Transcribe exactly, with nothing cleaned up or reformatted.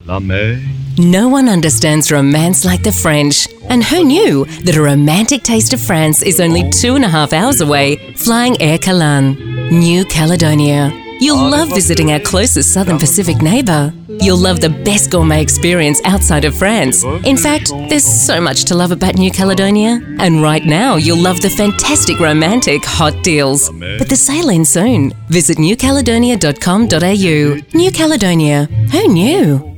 la mer. No one understands romance like the French. And who knew that a romantic taste of France is only two and a half hours away, flying Air Calan, New Caledonia. You'll love visiting our closest Southern Pacific neighbour. You'll love the best gourmet experience outside of France. In fact, there's so much to love about New Caledonia. And right now, you'll love the fantastic romantic hot deals. But the sale ends soon. Visit new caledonia dot com dot a u. New Caledonia. Who knew?